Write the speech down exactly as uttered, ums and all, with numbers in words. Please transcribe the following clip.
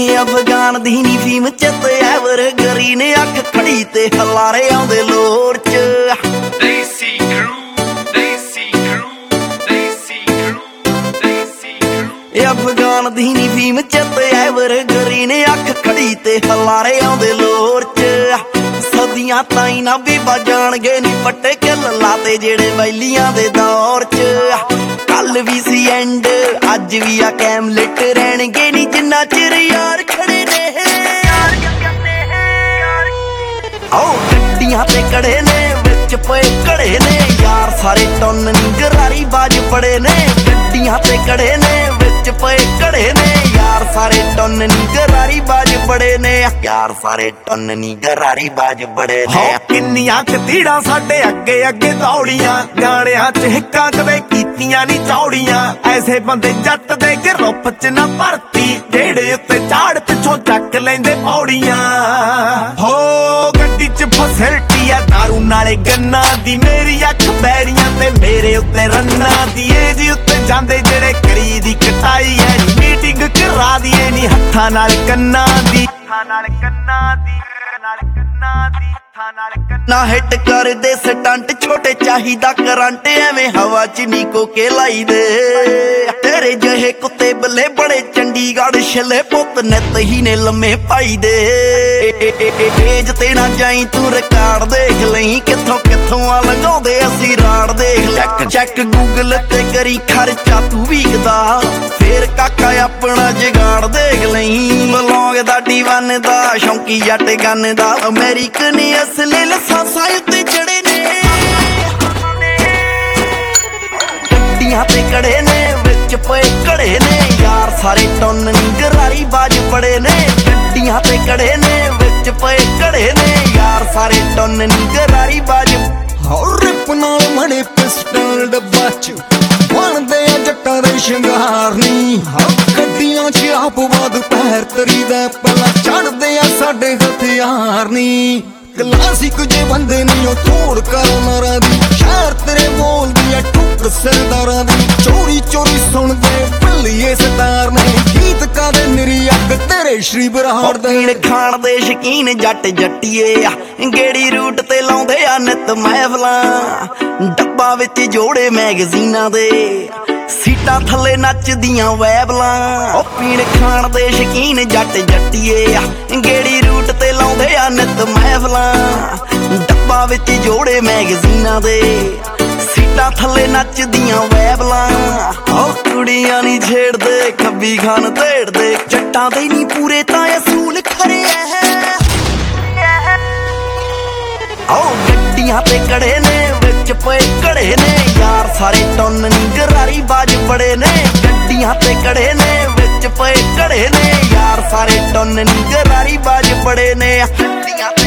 ਅਫਗਾਨ ਦੀ ਨੀ ਫੀਮ ਚੱਤ ਐਵਰ ਗਰੀ ਨੇ ਅੱਖ ਖੜੀ ਤੇ ਹਲਾਰੇ ਆਉਂਦੇ ਲੋਰ ਚ ਦੇਸੀ ਕਰੂ ਦੇਸੀ ਕਰੂ ਦੇਸੀ ਕਰੂ ਦੇਸੀ ਕਰੂ ਅਫਗਾਨ ਦੀ ਨੀ ਫੀਮ ਚੱਤ ਐਵਰ ਗਰੀ ਨੇ ਅੱਖ ਖੜੀ ਤੇ ਹਲਾਰੇ ਆਉਂਦੇ ਲੋਰ ਚ ਸਦੀਆਂ ਤਾਈਂ ਨਾ ਵੀ ਬਾਜਾਣਗੇ ਨੀ ਪੱਟੇ ਕਿੱਲ ਲਾਤੇ ਜਿਹੜੇ ਵੈਲੀਆਂ ਦੇ ਦੌਰ ਚ ਕੱਲ ਵੀ ਸੀ ਐਂਡ ਅੱਜ ਵੀ ਆ ਕੈਮਲੇਟ ਰਹਿਣਗੇ ਨੀ ਜਿੰਨਾ ਚਿਰ ਯਾਰ ਖੜੇ ਨੇ ਆਓ ਗੱਡੀਆਂ ਤੇ ਕੜੇ ਨੇ ਵਿੱਚ ਪਏ ਘੜੇ ਨੇ ਯਾਰ ਸਾਰੇ ਟੁੰਨ ਨੀ ਗਰਾਰੀ ਬਾਜ ਪੜੇ ਨੇ ਗੱਡੀਆਂ ਤੇ ਕੜੇ ਨੇ ਵਿੱਚ ਪਏ ਘੜੇ ਨੇ ਯਾਰ ਸਾਰੇ ਟੁੰਨ ਨੀ ਗਰਾਰੀ ਬਾਜ ਬੜੇ ਨੇ ਯਾਰ ਸਾਰੇ ਟੁੰਨ ਨੀ ਗਰਾਰੀ ਬਾਜ ਬੜੇ ਨੇ ਕਿੰਨੀਆਂ ਕਤੀੜਾਂ ਸਾਡੇ ਅੱਗੇ ਅੱਗੇ ਦੌੜੀਆਂ ਗਾਣਿਆਂ ਚ ਹਿੱਕਾਂ ਕਦੇ ਕੀਤੀਆਂ ਨੀ ਚੌੜੀਆਂ ਐਸੇ ਬੰਦੇ ਜੱਟ ਦੇ ਗਰੁੱਪ ਚ ਨਾ ਭਰਤੀ ਜਿਹੜੇ ਉੱਤੇ ਝਾੜ ਪਿੱਛੋਂ ਚੱਕ ਲੈਂਦੇ ਪੌੜੀਆਂ ਹੋ ਗੱਡੀ ਚ ਫੈਸਿਲਿਟੀ ਆ ਦਾਰੂ ਨਾਲੇ ਗੰਨਾ ਦੀ ਮੇਰੀ ਅੱਖ ਬੈਰੀਆਂ ਤੇ ਮੇਰੇ ਉੱਤੇ ਰੰਨਾਂ ਦੀ ਏਜ ਉੱਤੇ ਜਾਂਦੇ ਜਿਹੜੇ ਕਰੀ ਦੀ ਕਟਾਈ ਐ ਮੀਟਿੰਗ ਕਰਾ ਦੀਏ ਨੀ ਹੱਥਾਂ ਨਾਲ ਕੰਨਾਂ ਦੀ ਹੱਥਾਂ ਨਾਲ ਕੰਨਾਂ ਦੀ ਨਾਲ ਕੰਨਾਂ ਦੀ ਹੱਥਾਂ ਨਾਲ ਨਾ ਹਿੱਟ ਕਰਦੇ ਸਟੰਟ ਛੋਟੇ ਚਾਹੀਦਾ ਕਰੰਟ ਐਵੇਂ ਹਵਾ ਚ ਨੀ ਕੋਕੇ ਲਾਈ ਦੇ ਤੇਰੇ ਜਿਹੇ ਕੁੱਤੇ ਬੱਲੇ ਬੜੇ ਚੰਡੀਗੜ੍ਹ ਛੱਲੇ ਪੁੱਤ ਨਿੱਤ ਹੀ ਨੇ ਲੰਮੇ ਪਾਈ ਦੇ ਏਜ ਤੇ ਨਾ ਜਾਈ ਤੂੰ ਰਿਕਾਰਡ ਦੇਖ ਲਈ ਕਿੱਥੋਂ ਕਿੱਥੋਂ ਆ ਲੰਘਾਉਂਦੇ ਅਸੀਂ ਰਾੜ ਦੇਖ ਚੈੱਕ ਚੈੱਕ ਗੂਗਲ ਤੇ ਕਰੀ ਖਰਚਾ ਤੂੰ ਵੀਕਦਾ ਫੇਰ ਕਾਕਾ ਆਪਣਾ ਜਗਾੜ ਦੇਖ ਲਈ ਬਲੌਂਗ ਦਾ ਡੀ ਵਨ ਦਾ ਸ਼ੌਂਕੀ ਜੱਟ ਗੰਨ ਦਾ ਅਮਰੀਕਨ ਅਸਲੀ ਲਸਾਸਾਂ ਉੱਤੇ ਚੜੇ ਨੇ ਗੱਡੀਆਂ ਤੇ ਕੜੇ ਨੇ ਵਿੱਚ ਪਏ ਘੜੇ ਨੇ ਯਾਰ ਸਾਰੇ ਟੁੰਨ ਨੀ ਗਰਾਰੀ ਬਾਜ ਪੜੇ ਨੇ ਗੱਡੀਆਂ ਤੇ ਕੜੇ ਨੇ ਵਿੱਚ ਪਏ ਘੜੇ ਨੇ ਯਾਰ ਸਾਰੇ ਟੁੰਨ ਨੀ ਗਰਾਰੀ ਬਾਜ ਹੋਰ ਰਿਪ ਨਾਲ ਮੜੇ ਪਿਸਟਲ ਡੱਬਾ ਚ ਬਣਦੇ ਆ ਜੱਟਾਂ ਦੇ ਸ਼ਿੰਗਾਰ ਨੀ ਗੱਡੀਆਂ ਚ ਆਪ ਬਾਦ ਪੈਰ ਤਰੀ ਦਾ ਪਲਾ ਚੜਦੇ ਆ ਸਾਡੇ ਹਥਿਆਰ ਨੀ ਕਲਾਸਿਕ ਜੇ ਬੰਦੇ ਨੀ ਉਹ ਥੋੜ ਕਰੋ ਨਾਰਾਂ ਦੀ ਸ਼ਹਿਰ ਤੇਰੇ ਬੋਲਦੀ ਆ ਠੁੱਕ ਸਰਦਾਰਾਂ ਦੀ ਚੋਰੀ ਚੋਰੀ ਸੁਣਦੇ ਭੱਲੀਏ ਸਤਾਰ ਨੇ ਗੀਤ ਕਾਦੇ ਨਿਰੀ ਅੱਗ ਤੇਰੇ ਸ਼੍ਰੀ ਬਰਾੜ ਦੇ ਖਾਣ ਦੇ ਸ਼ਕੀਨ ਜੱਟ ਜੱਟੀਏ ਆ ਗੇੜੀ ਰੂਟ ਤੇ ਲਾਉਂਦੇ ਆ ਨਿਤ ਮਹਿਫਲਾਂ ਡੱਬਾ ਵਿੱਚ ਜੋੜੇ ਮੈਗਜ਼ੀਨਾਂ ਦੇ ਸੀਟਾਂ ਥੱਲੇ ਨੱਚਦੀਆਂ ਵੈਬਲਾਂ ਉਹ ਪੀਣ ਖਾਣ ਦੇ ਸ਼ਕੀਨ ਜੱਟ ਜੱਟੀਏ ਆ ਗੇੜੀ ਰੂਟ ਤੇ ਲਾਉਂਦੇ ਆ ਨਿਤ ਮਹਿਫਲਾਂ ਡੱਬਾ ਵਿੱਚ ਜੋੜੇ ਮੈਗਜ਼ੀਨਾਂ ਦੇ ਸੀਟਾਂ ਥੱਲੇ ਨੱਚਦੀਆਂ ਵੈਬਲਾਂ ਉਹ ਕੁੜੀਆਂ ਨੀ ਛੇੜਦੇ ਖੱਬੀ ਖਾਨ ਢੇੜਦੇ ਜੱਟਾਂ ਦੇ ਨੀ ਪੂਰੇ ਤਾਂ ਅਸੂਲ ਖਰੇ ਐ ਆਓ ਗੱਡੀਆਂ ਤੇ ਕੜੇ ਨੇ ਵਿੱਚ ਪਏ ਘੜੇ ਨੇ ਯਾਰ ਸਾਰੇ ਟੁੰਨ ਨੀ ਗਰਾਰੀ ਬਾਜ ਬੜੇ ਨੇ ਗੱਡੀਆਂ ਤੇ ਕੜੇ ਨੇ ਵਿੱਚ ਪਏ ਘੜੇ ਨੇ ਯਾਰ ਸਾਰੇ ਟੁੰਨ ਨੀ ਗਰਾਰੀ ਬਾਜ ਬੜੇ ਨੇ ਗੱਡੀਆਂ